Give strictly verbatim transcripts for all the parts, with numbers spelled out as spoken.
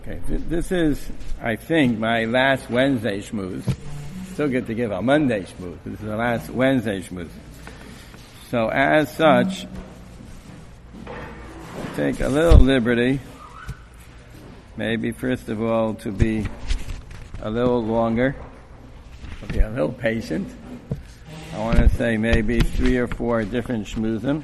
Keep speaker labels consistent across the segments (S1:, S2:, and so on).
S1: Okay, this is, I think, my last Wednesday shmooze. Still get to give a Monday shmooze. This is the last Wednesday shmooze. So as such, I take a little liberty, maybe first of all to be a little longer, to be a little patient. I want to say maybe three or four different shmoozim.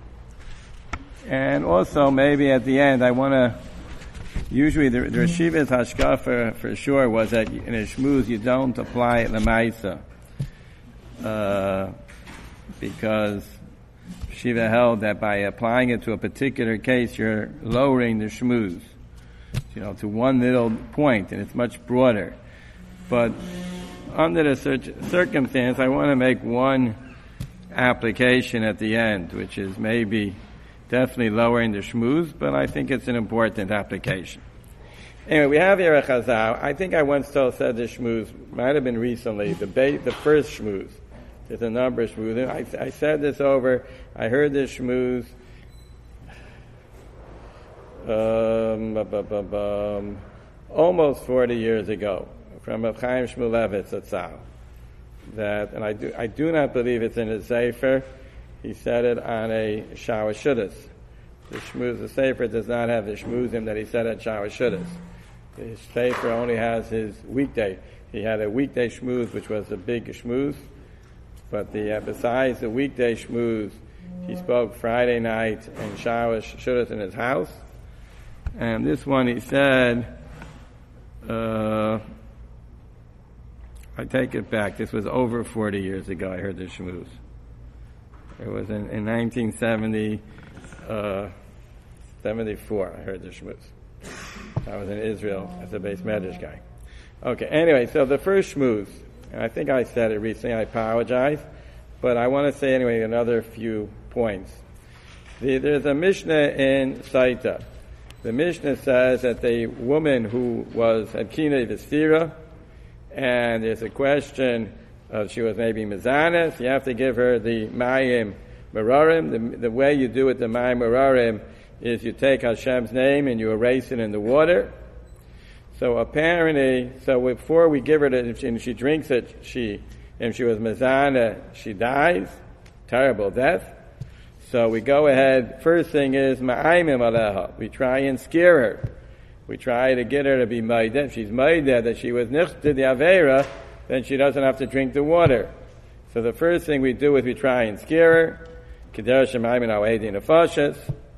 S1: And also maybe at the end I want to Usually, the, the Rashiva's hashkafa for sure was that in a shmooze you don't apply lemaisa, uh, because Shiva held that by applying it to a particular case, you're lowering the shmooze, you know, to one little point, and it's much broader. But under the cir- circumstance, I want to make one application at the end, which is maybe definitely lowering the shmooze, but I think it's an important application. Anyway, we have here a chazal. I think I once told, said the shmooze, might have been recently, the ba- the first shmooze. There's a number of shmooze. I, I said this over, I heard this shmooze um, bu- bu- bu- um, almost forty years ago from Rav Chaim Shmulevitz Zatzal. That, and I do, I do not believe it's in a sefer. He said it on a Shawa Shudas. The shmooze, the sefer does not have the shmoozim that he said at Shawa Shudas. The sefer only has his weekday. He had a weekday shmooze, which was a big shmooze. But the, uh, besides the weekday shmooze, he spoke Friday night and Shawa Shudas in his house. And this one he said, uh, I take it back. This was over forty years ago I heard the shmooze. It was in, in nineteen seventy, uh, seventy-four, I heard the shmooze. I was in Israel as a base medrash guy. Okay, anyway, so the first shmooze, and I think I said it recently, I apologize, but I want to say anyway another few points. The, there's a Mishnah in Saita. The Mishnah says that the woman who was at Kinei V'Stira, and there's a question, Uh, she was maybe Mizanis, you have to give her the Mayim Merarim. The, the way you do it, the Mayim Merarim, is you take Hashem's name and you erase it in the water. So apparently, so before we give her the, if she, if she drinks it, she, if she was Mizana, she dies. Terrible death. So we go ahead, first thing is Ma'ayimim Aleha. We try and scare her. We try to get her to be Maida. If she's Maida that she was Nichted the Aveira, then she doesn't have to drink the water. So the first thing we do is we try and scare her. Keder Shemayim and Awedi Nefashas.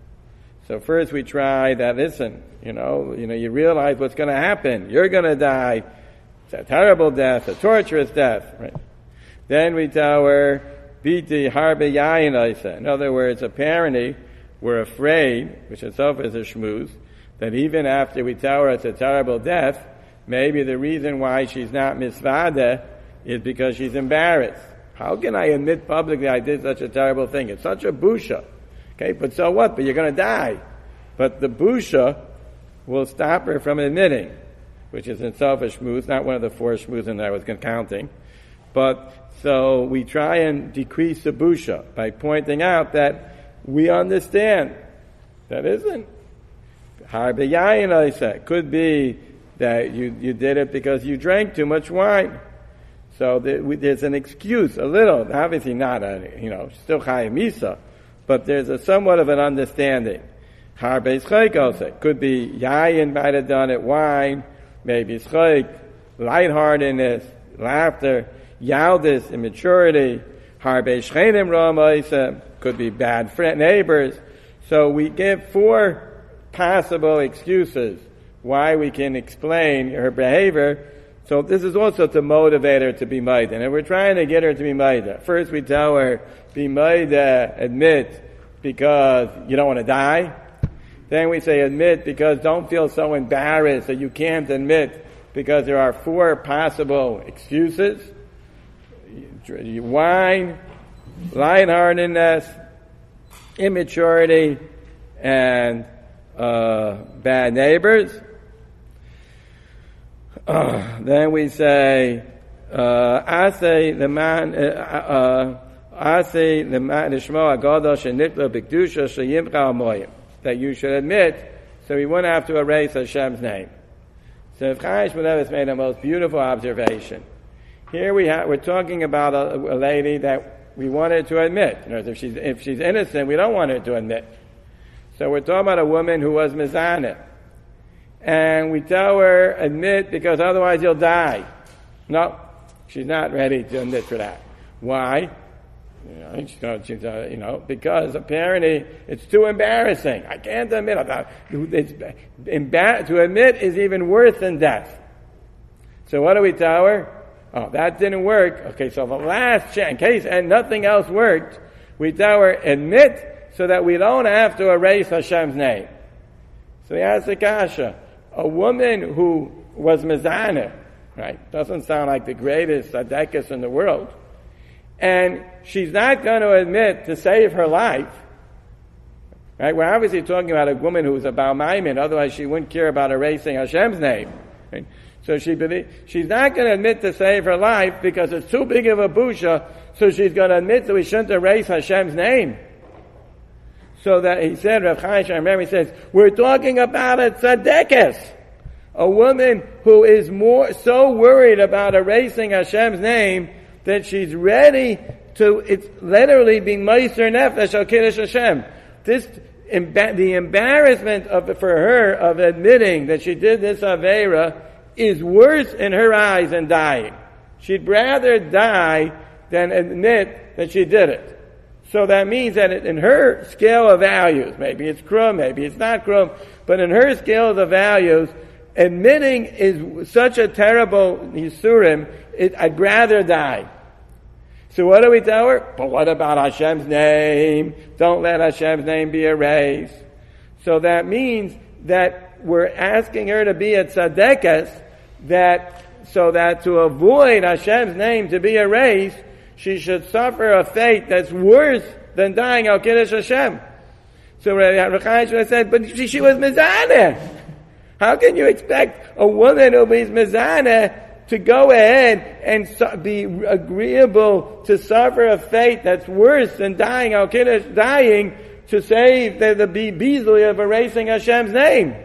S1: So first we try that, listen, you know, you know, you realize what's going to happen. You're going to die. It's a terrible death, a torturous death, right? Then we tell her, Biti Harbe Yayin Isa. In other words, apparently, we're afraid, which itself is a shmooze, that even after we tell her it's a terrible death, maybe the reason why she's not misvada is because she's embarrassed. How can I admit publicly I did such a terrible thing? It's such a busha. Okay, but so what? But you're going to die. But the busha will stop her from admitting, which is itself a shmooze, not one of the four shmoozim that I was counting. But so we try and decrease the busha by pointing out that we understand that isn't. Harbe yayin oisa. Could be that you, you did it because you drank too much wine. So there, we, there's an excuse, a little, obviously not a, you know, still chayim misa, but there's a somewhat of an understanding. Harbe schayk also. Could be yayin might have done it, wine, maybe schayk, lightheartedness, laughter, yaldis, immaturity, harbe shchenim rama, could be bad friend, neighbors. So we give four possible excuses why we can explain her behavior. So this is also to motivate her to be maida. And we're trying to get her to be maida. First we tell her, be maida, admit, because you don't want to die. Then we say admit because don't feel so embarrassed that you can't admit, because there are four possible excuses. Wine, lightheartedness, immaturity, and uh, bad neighbors. Uh, then we say, "Asay the man, Asay the man, Nishmo Agadol Shenikla B'Kedusha Sheyimcha Amoyim." That you should admit, so we wouldn't have to erase Hashem's name. So Rav Chaim Shmulevitz made a most beautiful observation. Here we have, we're talking about a, a lady that we wanted to admit. You know, if she's, if she's innocent, we don't want her to admit. So we're talking about a woman who was mizaneh. And we tell her, admit, because otherwise you'll die. No, she's not ready to admit for that. Why? You know, she's going, she's, uh, you know, because apparently it's too embarrassing. I can't admit. It's, embar- to admit is even worse than death. So what do we tell her? Oh, that didn't work. Okay, so the last chance, in case and nothing else worked, we tell her, admit, so that we don't have to erase Hashem's name. So he asked the kasha, a woman who was mizaneh, right, doesn't sound like the greatest tzaddikus in the world, and she's not going to admit to save her life, right? We're obviously talking about a woman who was a Baal Maimin, otherwise she wouldn't care about erasing Hashem's name, right? So she believe, she's not going to admit to save her life because it's too big of a busha, so she's going to admit that we shouldn't erase Hashem's name. So that he said, Rav Chaim, I remember he says, we're talking about a tzaddikus, a woman who is more so worried about erasing Hashem's name that she's ready to, it's literally being meiser nefesh al kiddush Hashem. This, the embarrassment of, for her of admitting that she did this aveira is worse in her eyes than dying. She'd rather die than admit that she did it. So that means that in her scale of values, maybe it's krum, maybe it's not krum, but in her scale of values, admitting is such a terrible yisurim, it, I'd rather die. So what do we tell her? But what about Hashem's name? Don't let Hashem's name be erased. So that means that we're asking her to be a tzaddikas, that, so that to avoid Hashem's name to be erased, she should suffer a fate that's worse than dying al kiddush Hashem. So Rav Chaim said, but she, she was mizaneh. How can you expect a woman who is mizaneh to go ahead and su- be agreeable to suffer a fate that's worse than dying al kiddush, dying to save the, the bezli of erasing Hashem's name?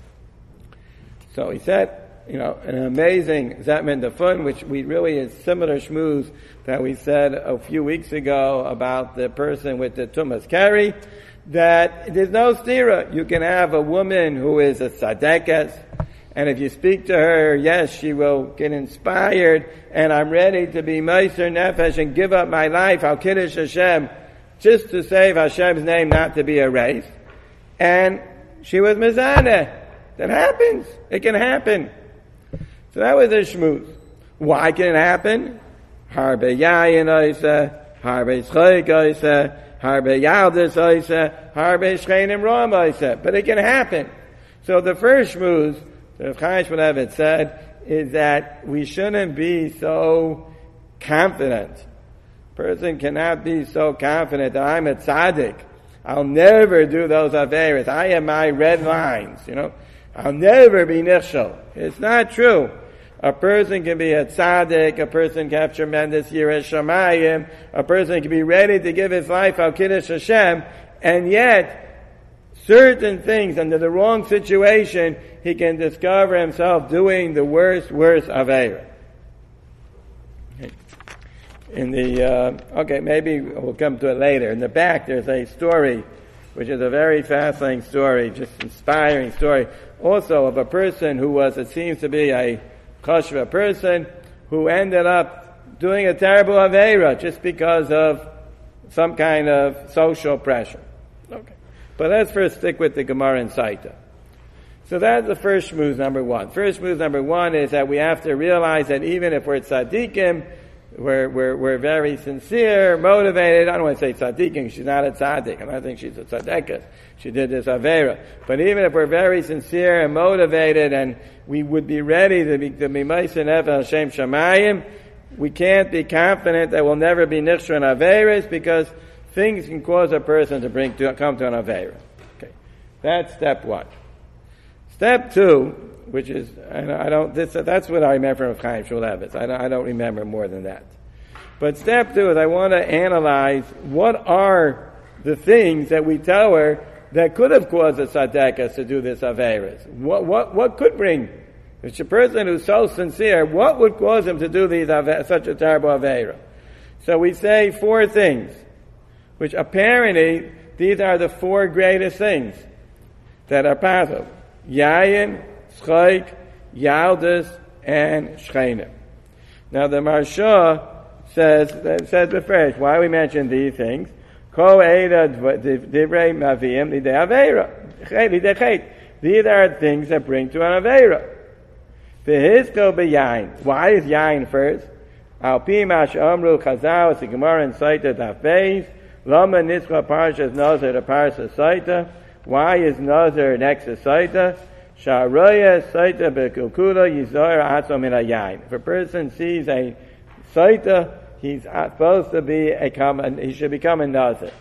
S1: So he said, you know, an amazing Zetman Dafun, which we really is similar shmooze that we said a few weeks ago about the person with the Tumas Keri, that there's no stira. You can have a woman who is a tzaddikas, and if you speak to her, yes, she will get inspired, and I'm ready to be meiser nefesh and give up my life, al kiddush Hashem, just to save Hashem's name not to be erased. And she was mizaneh. That happens. It can happen. So that was a shmooze. Why can it happen? Harbe yayin oisa, harbe schleik oisa, harbe yaldis oisa, harbe shchenim rom oisa. But it can happen. So the first shmooze, the Chaim Shmulevitz said, is that we shouldn't be so confident. Person cannot be so confident that I'm a tzaddik. I'll never do those averas. I have my red lines, you know. I'll never be nichshel. It's not true. A person can be a tzaddik, a person can have tremendous yiras shamayim, a person can be ready to give his life al kiddush Hashem, and yet, certain things, under the wrong situation, he can discover himself doing the worst, worst aveira. In the, uh, okay, maybe we'll come to it later. In the back, there's a story, which is a very fascinating story, just inspiring story, also of a person who was, it seems to be a kashva person, who ended up doing a terrible aveira just because of some kind of social pressure. Okay. But let's first stick with the Gemara and Saita. So that's the first shmooze number one. First shmooze number one is that we have to realize that even if we're tzaddikim, We're, we're, we're very sincere, motivated. I don't want to say tzaddikim, she's not a tzaddik. I don't think she's a tzaddikas. She did this avera. But even if we're very sincere and motivated and we would be ready to be, to be meiser nefesh Hashem shamayim, we can't be confident that we'll never be nichshel in averas because things can cause a person to bring to, come to an avera. Okay. That's step one. Step two, which is, I don't, this, that's what I remember from Chaim Shmulevitz. I don't, I don't remember more than that. But step two is I want to analyze what are the things that we tell her that could have caused the tzaddikas to do this averas. What, what, what could bring It's a person who's so sincere, what would cause him to do these such a terrible Aveira? So we say four things, which apparently these are the four greatest things that are possible. Yayin, Schoik, Yaldus, and Shchenim. Now the Marsha says, says the first, why we mention these things? Ko Eida Divrei Mavim Lidei Aveira. These are things that bring to an Aveira. V'hizko b'yayin. Why is yayin first? Al pi ma she'amru Chazal, it's the Gemara in Saita Daf Beis. Lama nitzcha parshas Nazir, the parsha Saita. Why is Nazir next to Saita? Sha'roya Saita b'kulkula yizoyer atzom min hayayin. If a person sees a Saita, he's supposed to be a, he should become a Nazir.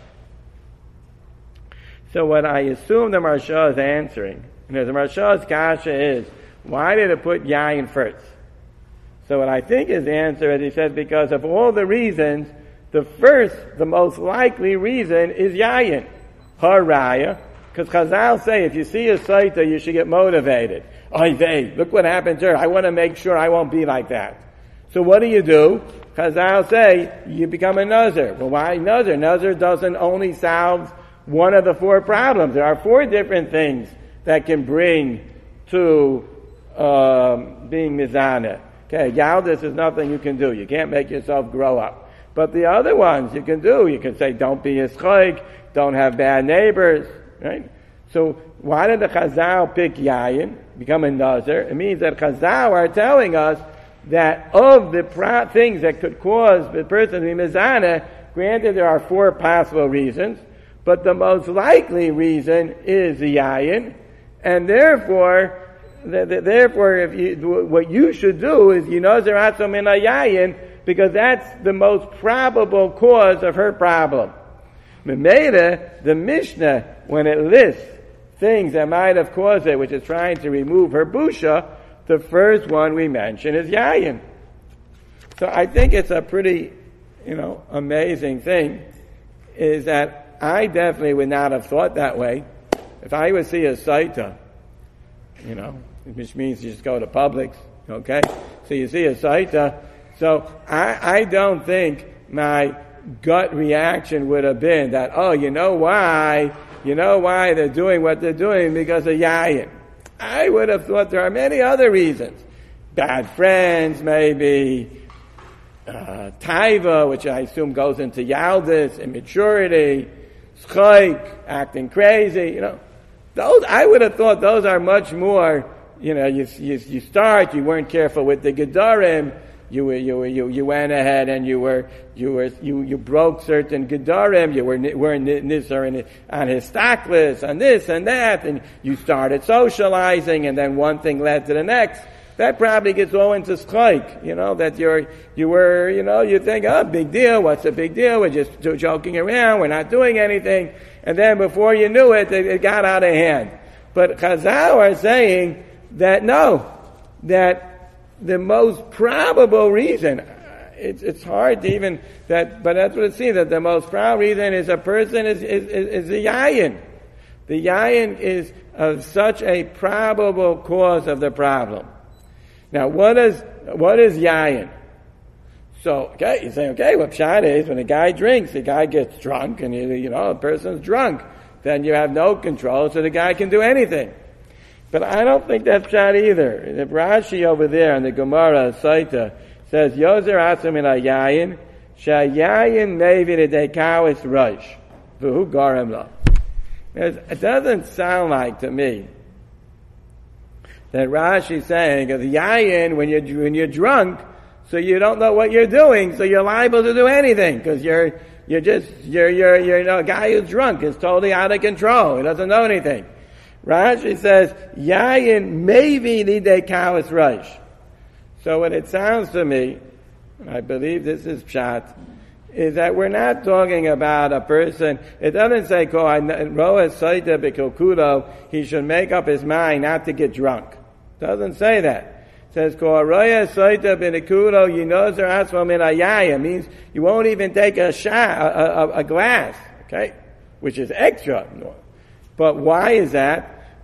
S1: So what I assume the Marsha is answering, and the Marsha's kasha is, why did it put yayin first? So what I think his answer is, he says, because of all the reasons, the first, the most likely reason is yayin. Haraya. Because Chazal say, if you see a Saita, you should get motivated. Oy vey, look what happened to her. I want to make sure I won't be like that. So what do you do? Chazal say, you become a Nazir. Well, why Nazir? Nazir doesn't only solve one of the four problems. There are four different things that can bring to um, being mizana. Okay, Yaldus is nothing you can do. You can't make yourself grow up. But the other ones you can do. You can say, don't be a schoik, don't have bad neighbors, right? So why did the Chazal pick Yayin, become a Nazir? It means that Chazal are telling us that of the pro- things that could cause the person to be mizana, granted there are four possible reasons, but the most likely reason is the Yayin, and therefore, the, the, therefore, if you, what you should do is you nazir atzom min hayayin, because that's the most probable cause of her problem. Memeda, the Mishnah, when it lists things that might have caused it, which is trying to remove her busha, the first one we mention is yayin. So I think it's a pretty, you know, amazing thing, is that I definitely would not have thought that way. If I would see a Saita, you know, which means you just go to Publix, okay? So you see a Saita. So I, I don't think my gut reaction would have been that, oh, you know why? You know why they're doing what they're doing? Because of yayin. I would have thought there are many other reasons. Bad friends, maybe. Uh, taiva, which I assume goes into yaldus, immaturity. Schoik, acting crazy, you know. Those, I would have thought those are much more, you know, you, you, you start, you weren't careful with the Gedarim, you were, you were, you, you went ahead and you were, you were, you, you broke certain Gedarim, you were, weren't nisar on his stock list, on this and that, and you started socializing, and then one thing led to the next. That probably gets all into schoik, you know, that you're, you were, you know, you think, oh, big deal, what's the big deal? We're just joking around, we're not doing anything. And then before you knew it, it got out of hand. But Chazal are saying that no, that the most probable reason, it's, it's hard to even, that, but that's what it seems, that the most probable reason is a person is, is, is, is the yayin. The yayin is of such a probable cause of the problem. Now, what is, what is yayin? So, okay, you say, okay, what pshat is, when a guy drinks, the guy gets drunk, and you, you know, a person's drunk, then you have no control, so the guy can do anything. But I don't think that's pshat either. The Rashi over there in the Gemara, Saita, says, Yozer atzum in yayin, shayayin mevi l'deikawis rosh, v'hu garem lo. It doesn't sound like to me that Rashi's saying, because yayin, when you're, when you're drunk, so you don't know what you're doing, so you're liable to do anything, because you're, you're just, you're, you're, you're, you know, a guy who's drunk is totally out of control. He doesn't know anything. Rashi says, yayin maybe nidei kawas rosh. So what it sounds to me, and I believe this is pshat, is that we're not talking about a person, it doesn't say, roa saita b'kokudo, he should make up his mind not to get drunk. It doesn't say that. It says, roa saita b'kokudo, yinozer asma min hayaya, means you won't even take a shot, a, a, a glass, okay? Which is extra. But why is that?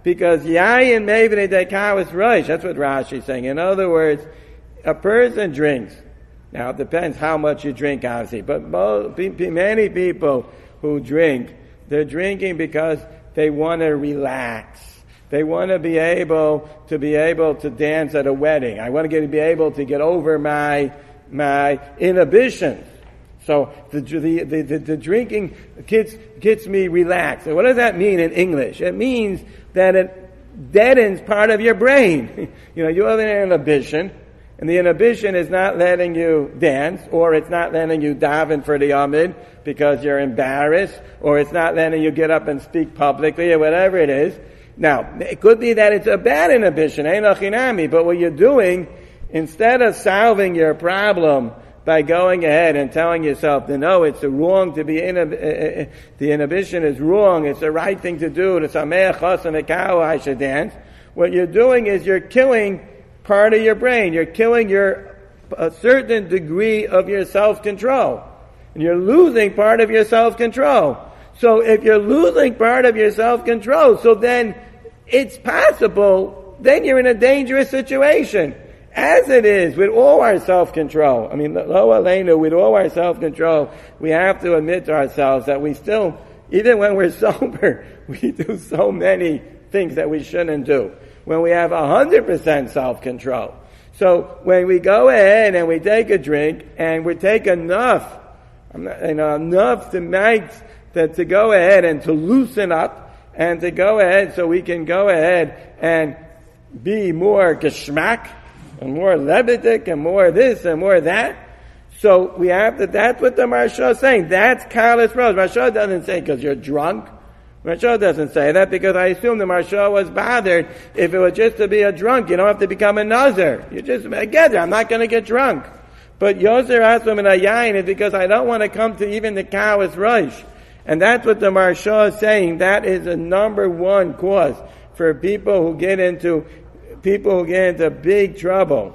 S1: Because yayin mevnei dekawas rosh. That's what Rashi's saying. In other words, a person drinks. Now, it depends how much you drink, obviously. But most, many people who drink, they're drinking because they want to relax. They want to be able to be able to dance at a wedding. I want to get to be able to get over my my inhibitions. So the the the, the, the drinking gets gets me relaxed. And what does that mean in English? It means that it deadens part of your brain. You know, you have an inhibition, and the inhibition is not letting you dance, or it's not letting you daven for the Amid because you're embarrassed, or it's not letting you get up and speak publicly, or whatever it is. Now, it could be that it's a bad inhibition, but what you're doing, instead of solving your problem by going ahead and telling yourself that no, it's wrong to be, inhib- the inhibition is wrong, it's the right thing to do, to sameach chasam ekau, I should dance, what you're doing is you're killing part of your brain, you're killing your, a certain degree of your self-control. And you're losing part of your self-control. So if you're losing part of your self-control, so then it's possible, then you're in a dangerous situation. As it is, with all our self-control, I mean, lo aleinu, with all our self-control, we have to admit to ourselves that we still, even when we're sober, we do so many things that we shouldn't do. When we have one hundred percent self-control. So when we go ahead and we take a drink, and we take enough, you know, enough to make, that to go ahead and to loosen up, and to go ahead so we can go ahead and be more geschmack, and more lebedik, and more this, and more that. So we have to, that's what the Maharsha is saying. That's Kalas Rose. Maharsha doesn't say because you're drunk. Maharsha doesn't say that because I assume the Maharsha was bothered if it was just to be a drunk. You don't have to become a nazir. You just, again, I'm not going to get drunk. But Yoser Asum and Ayayin is because I don't want to come to even the Kalas Rosh. And that's what the Maharsha is saying. That is the number one cause for people who get into, people who get into big trouble.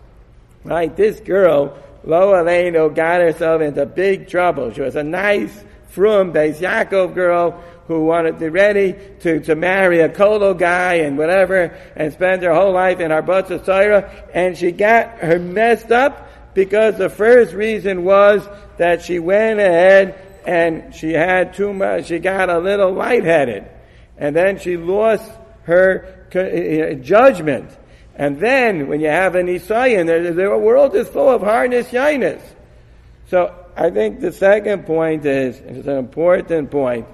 S1: Right? This girl, Lo Aleinu, got herself into big trouble. She was a nice, frum, Beis Yaakov girl who wanted to ready to, to marry a Kolo guy and whatever, and spend her whole life in Arbatza Torah, and she got her messed up because the first reason was that she went ahead and she had too much, she got a little lightheaded. And then she lost her judgment. And then, when you have an Isayan, the, the world is full of hardness, shyness. So, I think the second point is, it's an important point,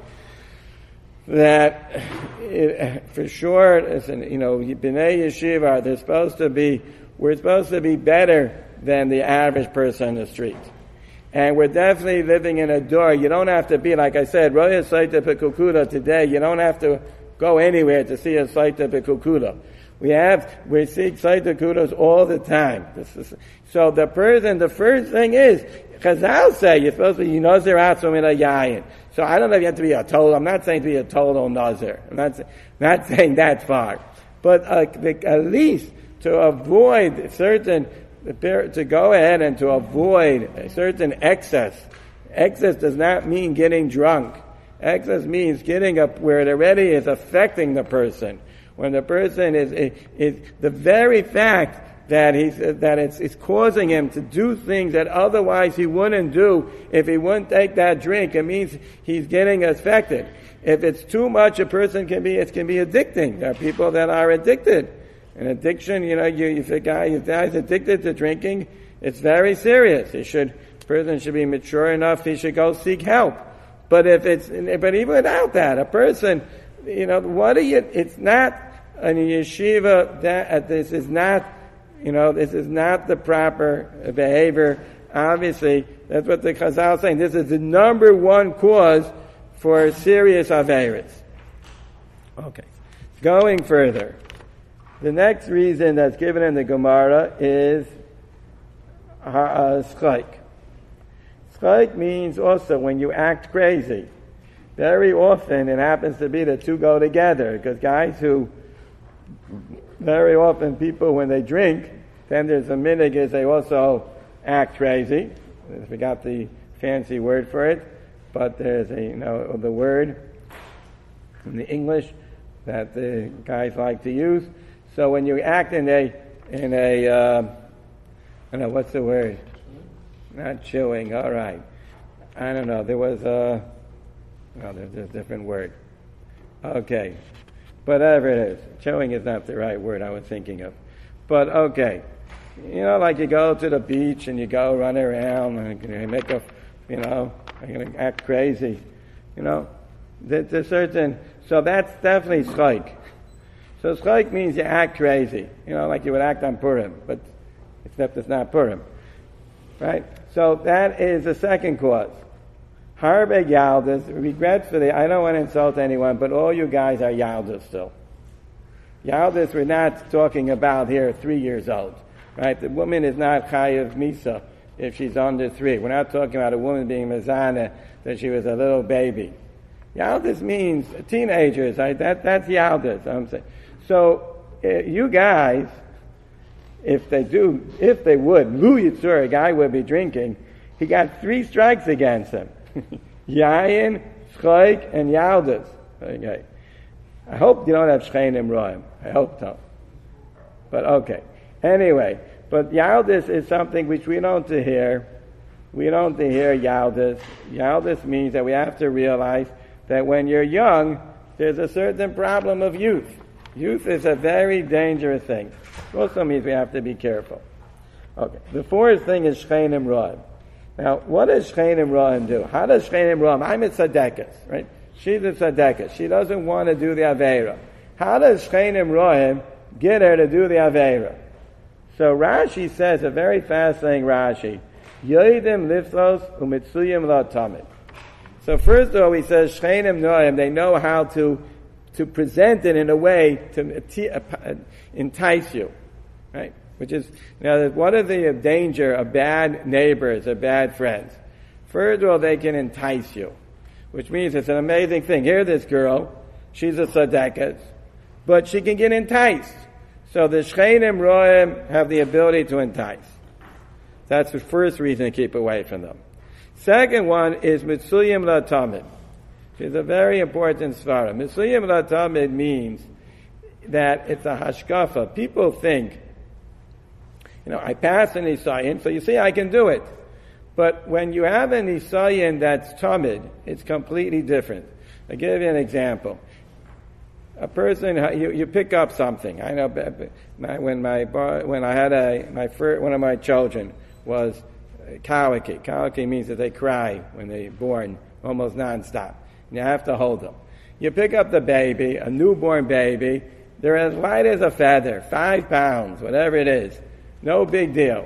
S1: that it, for sure, listen, you know, B'nai Yeshiva, they're supposed to be, we're supposed to be better than the average person on the street. And we're definitely living in a door. You don't have to be, like I said, Roya Saita Pekukuda today, you don't have to go anywhere to see a Saita Pekukuda. We have, we see Saita Kudos all the time. This is, so the person, the first thing is, Chazal say you're supposed to be Nazir Atzum in a Yayin. So I don't know if you have to be a total, I'm not saying to be a total Nazir. I'm not, not saying that far. But uh, at least to avoid certain, to go ahead and to avoid a certain excess. Excess does not mean getting drunk. Excess means getting up where it already is affecting the person. When the person is, is, is the very fact that he's, that it's, it's causing him to do things that otherwise he wouldn't do if he wouldn't take that drink, it means he's getting affected. If it's too much, a person can be, it can be addicting. There are people that are addicted. An addiction, you know, you, if a guy, if a guy's addicted to drinking, it's very serious. He should, a person should be mature enough, he should go seek help. But if it's, but even without that, a person, you know, what are you, it's not a yeshiva, that, this is not, you know, this is not the proper behavior. Obviously, that's what the Chazal is saying. This is the number one cause for serious averis. Okay. Going further. The next reason that's given in the Gemara is schayk. Schayk means also when you act crazy. Very often it happens to be the two go together, because guys who, very often people when they drink, then there's a minig is they also act crazy. I forgot the fancy word for it, but there's a, you know, the word in the English, that the guys like to use. So when you act in a, in a, uh, I don't know, what's the word? Not chewing, all right. I don't know, there was a, well, there's a different word. Okay, whatever it is. Chewing is not the right word I was thinking of. But okay, you know, like you go to the beach and you go run around and you make a, you know, you're going to act crazy. You know, there's a certain, so that's definitely schleik. So schleik means you act crazy. You know, like you would act on Purim, but except it's not Purim. Right? So that is the second cause. Harbe Yaldas, regretfully, I don't want to insult anyone, but all you guys are Yaldas still. Yaldas, we're not talking about here three years old. Right? The woman is not Chayav Misa if she's under three. We're not talking about a woman being Mazana that she was a little baby. Yaldas means teenagers. Right? That, that's Yaldas. I'm saying. So, uh, you guys, if they do, if they would, Lu Yitzur, a guy would be drinking, he got three strikes against him. Yayin, Schleik, and Yaldas. Okay. I hope you don't have Shchenim Roim. I hope so. But okay. Anyway, but Yaldas is something which we don't hear. We don't hear Yaldas. Yaldas means that we have to realize that when you're young, there's a certain problem of youth. Youth is a very dangerous thing. It also means we have to be careful. Okay. The fourth thing is Shchenim Roim. Now, what does Shchenim Roim do? How does Shchenim Roim? I'm a tzedekah, right? She's a tzedekah. She doesn't want to do the Aveira. How does Shchenim Roim get her to do the Aveira? So Rashi says a very fascinating Rashi. Yoidim liflos umitzuyim la tamid. So first of all, he says Shchenim Roim, they know how to to present it in a way to entice you, right? Which is, you know, what are the danger of bad neighbors or bad friends? First of all, they can entice you, which means it's an amazing thing. Here, this girl, she's a tzedekah, but she can get enticed. So the Shchenim Roim have the ability to entice. That's the first reason to keep away from them. Second one is Mitzuyim La Tamid. It's a very important svara. Mitzuyim La Tamid means that it's a hashkafa. People think, you know, I pass an Isayin, so you see I can do it. But when you have an Isayin that's Tamid, it's completely different. I'll give you an example. A person, you, you pick up something. I know my, when my when I had a my first, one of my children was colicky. Colicky means that they cry when they're born almost nonstop. You have to hold them. You pick up the baby, a newborn baby. They're as light as a feather, five pounds, whatever it is. No big deal.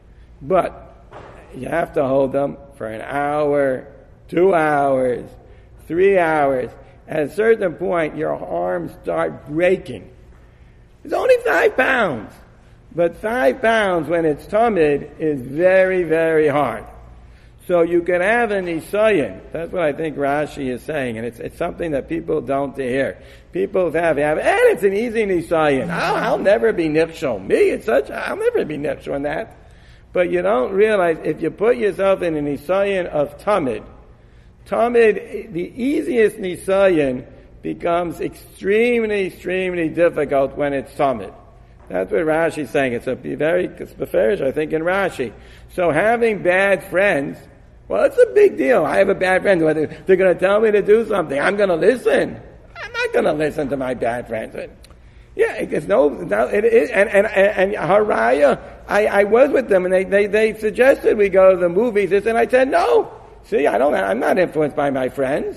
S1: But you have to hold them for an hour, two hours, three hours. At a certain point, your arms start breaking. It's only five pounds. But five pounds when it's tamid is very, very hard. So you can have an isayin. That's what I think Rashi is saying. And it's it's something that people don't hear. People have, have and it's an easy isayin. I'll, I'll never be nifshel. Me, it's such, I'll never be nifshel in that. But you don't realize if you put yourself in an isayin of tamid, tamid, the easiest nisayin becomes extremely, extremely difficult when it's tamid. That's what Rashi is saying. It's a very beferish, I think, in Rashi. So having bad friends, well, it's a big deal. I have a bad friend. Whether they're going to tell me to do something, I'm going to listen. I'm not going to listen to my bad friends. Yeah, it's no, no it is, and, and, and, and Haraya, I, I was with them and they, they, they suggested we go to the movies, and I said, no. See, I don't, I'm not influenced by my friends.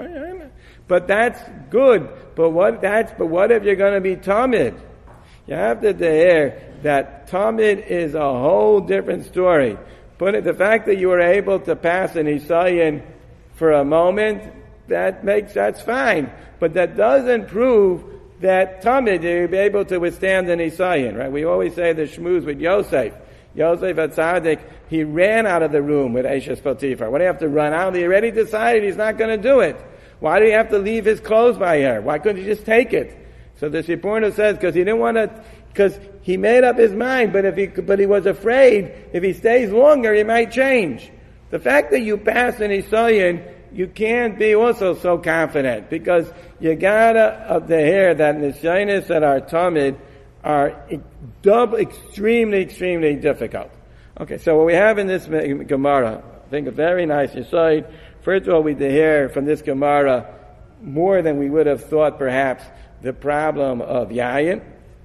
S1: But that's good. But what, that's, but what if you're going to be tamid? You have to hear that tamid is a whole different story. But the fact that you were able to pass an isayin for a moment, that makes, that's fine. But that doesn't prove that tamid, you'll be able to withstand an isayin, right? We always say the shmooze with Yosef. Yosef HaTzadik, he ran out of the room with Eshes Potiphar. Why do you have to run out? He already decided he's not going to do it. Why do you have to leave his clothes by her? Why couldn't he just take it? So the Shipurna says, because he didn't want to, because he made up his mind, but if he, but he was afraid, if he stays longer, he might change. The fact that you pass an isayin you can't be also so confident because you gotta uh, the hair that nisyonis that are tamid are double, extremely, extremely difficult. Okay, so what we have in this Gemara, I think a very nice insight. First of all, we hear from this Gemara more than we would have thought perhaps the problem of yayin.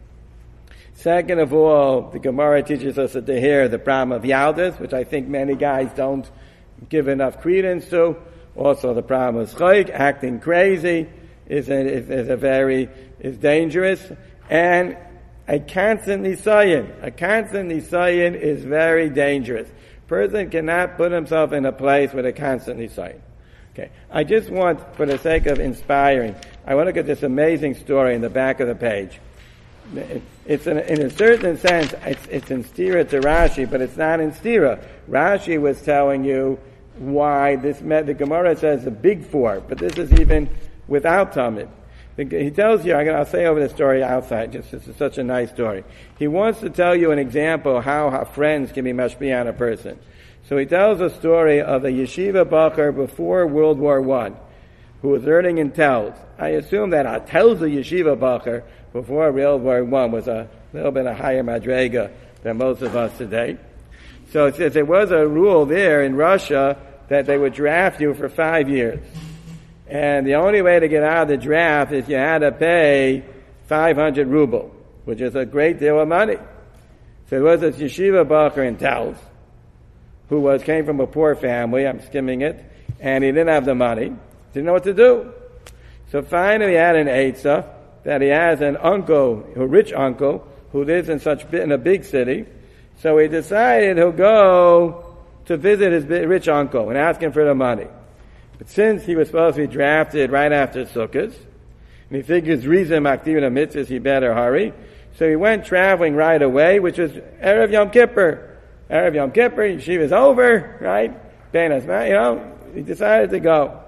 S1: Second of all, the Gemara teaches us that to hear the problem of yaldus, which I think many guys don't give enough credence to. Also, the problem of schayk, acting crazy, is a, is, is a very is dangerous, and a constant nisayin. A constant nisayin is very dangerous. Person cannot put himself in a place with a constant nisayin. Okay, I just want, for the sake of inspiring, I want to get this amazing story in the back of the page. It's in a, in a certain sense, it's, it's in stira to Rashi, but it's not in stira. Rashi was telling you why this, the Gemara says the big four, but this is even without Tamid. He tells you, I'll say over the story outside, just this is such a nice story. He wants to tell you an example of how, how friends can be mashpia on a person. So he tells a story of a yeshiva bacher before World War One, who was learning in Telz. I assume that a Telz yeshiva bacher before World War One was a little bit a higher madrega than most of us today. So it says there was a rule there in Russia that they would draft you for five years. And the only way to get out of the draft is you had to pay five hundred ruble, which is a great deal of money. So there was this yeshiva bacher in Telz, who was, came from a poor family, I'm skimming it, and he didn't have the money, didn't know what to do. So finally he had an eitzah, that he has an uncle, a rich uncle, who lives in such, in a big city. So he decided he'll go to visit his rich uncle and ask him for the money. But since he was supposed to be drafted right after Sukkot, and he figures reason maktivin mitzvahs, he better hurry. So he went traveling right away, which was Erev Yom Kippur. Erev Yom Kippur, yeshiva's over, right? Benas, you know, he decided to go.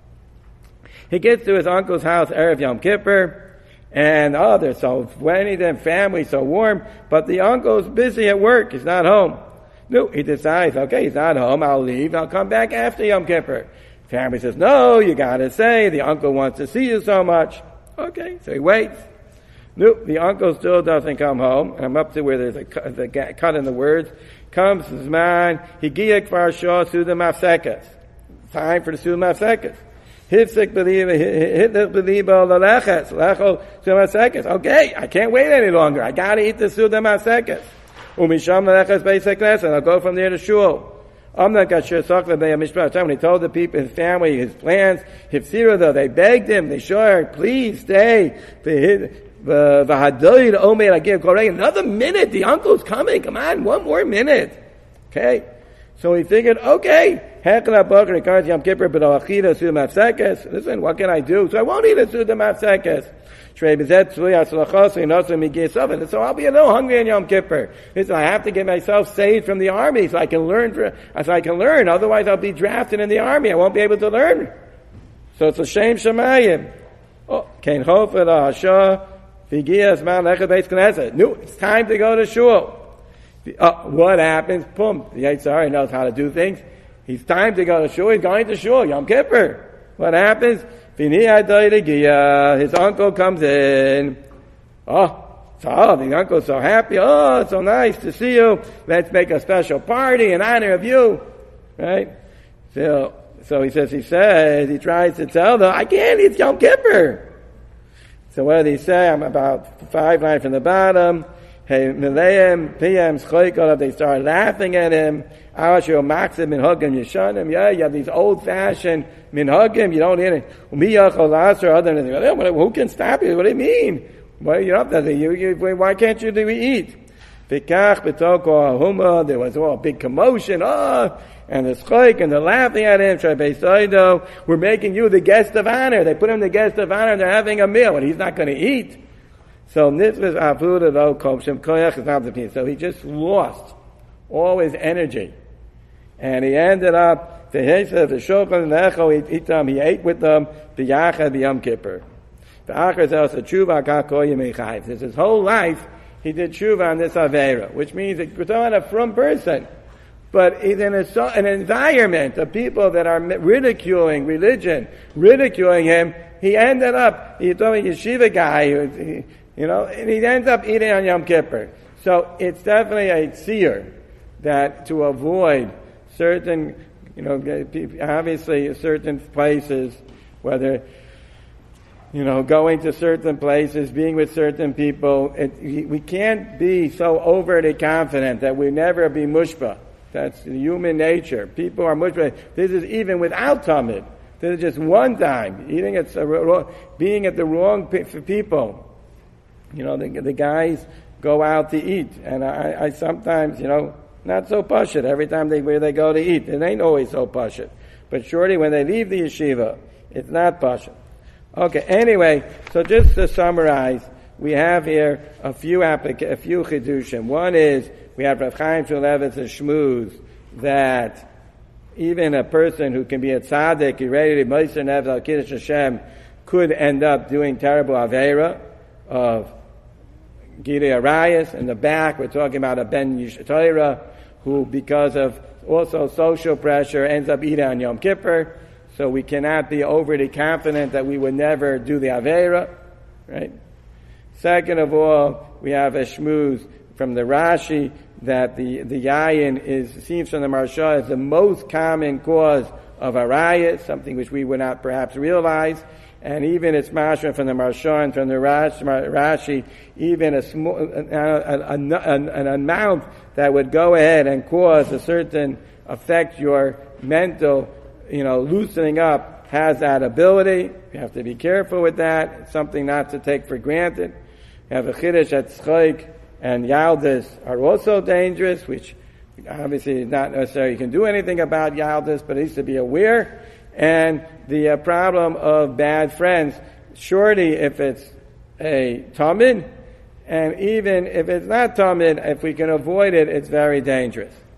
S1: He gets to his uncle's house, Erev Yom Kippur, and oh, they're so many, their family so warm, but the uncle's busy at work, he's not home. No, he decides, okay, he's not home, I'll leave, I'll come back after Yom Kippur. Family says, no, you gotta say, the uncle wants to see you so much. Okay, so he waits. No, the uncle still doesn't come home, and I'm up to where there's a cut, a cut in the words. Comes Zman, Higiya Kvar Shah Suda Mafsekas. Time for the Suda Mafsekas. Hifsik Beliba, Hitler Beliba Lalechas, Lecho Suda Mafsekas. Okay, I can't wait any longer. I gotta eat the Suda Mafsekas. Umisham Lalechas Beisek Knesset. I'll go from there to Shul. I'm not got sure talk about Mishpat. When he told the people, his family, his plans, Hifsira though, they begged him, they sure, please stay. V'hadoid omer agiv korei. Another minute, the uncle's coming. Come on, one more minute. Okay. So he figured, okay, hekla bacher regards Yom Kippur, but alachida suda mafsekes. Listen, what can I do? So I won't eat a suda mafsekes. So I'll be a little hungry in Yom Kippur. Listen, I have to get myself saved from the army so I can learn for, so I can learn. Otherwise I'll be drafted in the army. I won't be able to learn. So it's a shame shemayim. Oh, Kain Chofer Hashah, Vigias Man Lechet Beis Knesset. No, it's time to go to shul. Oh, what happens? Boom. The Yitzhar knows how to do things. He's time to go to shul. He's going to shul. Yom Kippur. What happens? His uncle comes in. Oh, so oh, the uncle's so happy. Oh, it's so nice to see you. Let's make a special party in honor of you. Right? So, so he says, he says, he tries to tell them, I can't, it's Yom Kippur. So what did he say? I'm about five lines from the bottom. Hey, Mileim, P M, Schoikol, they start laughing at him. Awashu, Maxim, Minhagim, Yeshanim. Yeah, you have these old fashioned Minhagim, you don't hear it. Other than who can stop you? What do you mean? Well, you're up there. You, you, why can't you do we eat? There was all a big commotion. Oh, and the schoik and the laughing at him. We're making you the guest of honor. They put him the guest of honor. They're having a meal, and he's not going to eat. So Nitzvah's Avuda Lo Kopshem Koyach is not the piece. So he just lost all his energy. And he ended up, the Hesa, the Shulchan, the Echo, he, he, he ate with them, the Yachad, the Yom Kippur. The Achar says, the Tshuva Kakoyim Eichayv. This his whole life, he did Tshuva on this Aveira, which means that you're talking about a from person. But in a, an environment of people that are ridiculing religion, ridiculing him, he ended up, he told me, yeshiva guy, he, you know, and he ends up eating on Yom Kippur. So it's definitely a seer that to avoid certain, you know, obviously certain places, whether, you know, going to certain places, being with certain people, it, we can't be so overly confident that we never be mushba. That's human nature. People are mushba. This is even without Talmud. This is just one time, eating at, being at the wrong people. You know, the, the guys go out to eat, and I, I sometimes, you know, not so pashut. Every time they where they go to eat, it ain't always so pashut. But surely when they leave the yeshiva, it's not pashut. Okay. Anyway, so just to summarize, we have here a few applica- a few chidushim. One is we have Rav Chaim Shmulevitz and Shmuz that even a person who can be a tzaddik, he ready to Meiser Neves al Kiddush Hashem, could end up doing terrible aveira of Gidei Arayas. In the back, we're talking about a Ben Yish Torah who, because of also social pressure, ends up eating on Yom Kippur. So we cannot be overly confident that we would never do the aveira, right? Second of all, we have a shmuz from the Rashi that the the yayin is seems from the Marsha is the most common cause of arayas, something which we would not perhaps realize. And even it's mashma from the Marsha and from the Rashi, even a small an, an, an amount that would go ahead and cause a certain affect your mental, you know, loosening up has that ability. You have to be careful with that. It's something not to take for granted. You have a chiddush that tzchoik and yaldis are also dangerous, which obviously is not necessarily you can do anything about yaldis, but at least to be aware. And the uh, problem of bad friends, surely if it's a tamid, and even if it's not tamid, if we can avoid it, it's very dangerous.